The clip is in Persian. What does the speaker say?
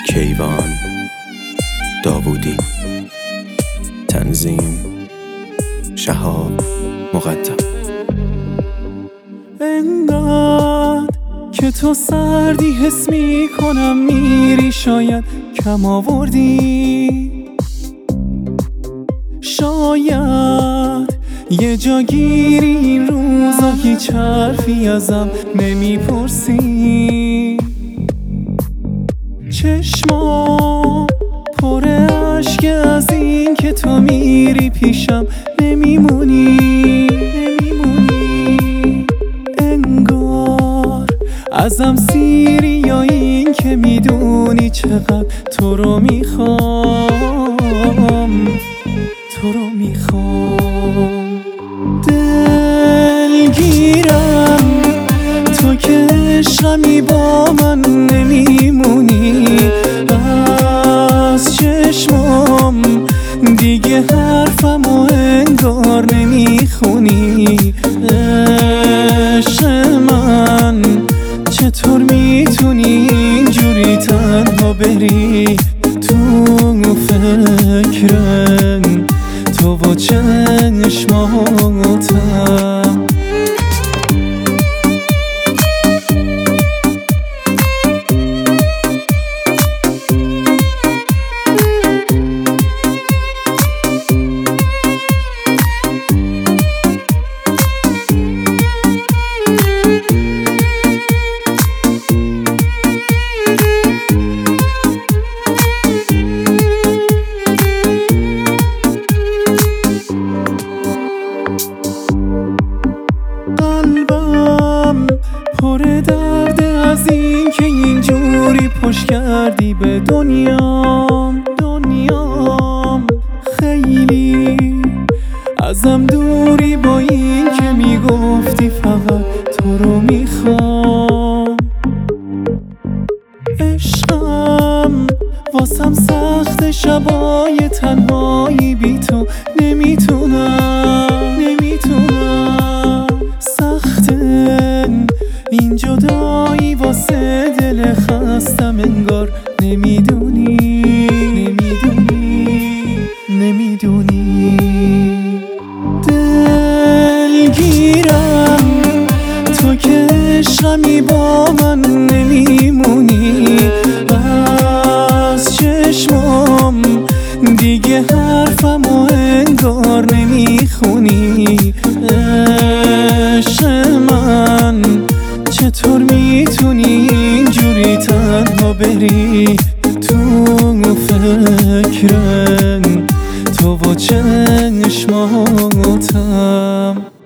کیوان داوودی، تنظیم شهاب مقدم. انقدر که تو سردی حس می کنم میری، شاید کم آوردی، شاید یه جا گیری این روزا، هیچ حرفی ازم نمیپرسی. چشمام پر اشک از این که تو میری پیشم نمیمونی. انگار ازم سیری یا این که میدونی چقدر تو رو میخوام، تو رو میخوام. دلگیرم تو که عشقمی با من نمیمونی، از چشمام دیگه حرفمو انگار نمیخونی. عشق من چطور میتونی اینجوری تنها بری تو فکرم، تو با چشماتم. قلبم پر درد از این که اینجوری پشت کردی به دنیام. خیلی ازم دوری با این که میگفتی فقط تو رو میخوام. عشقم واسم سخت، شبای تنهایی بی تو نمیتونم. سخته این جدایی واسه دل خستم، انگار نمیدونی. دلگیرم تو که عشقمی با من نمیمونی، از چشمام دیگه حرفمو انگار نمیخونی. عشق من چطور میتونی اینجوری تنها بری تو فکرم، تو با چشماتم.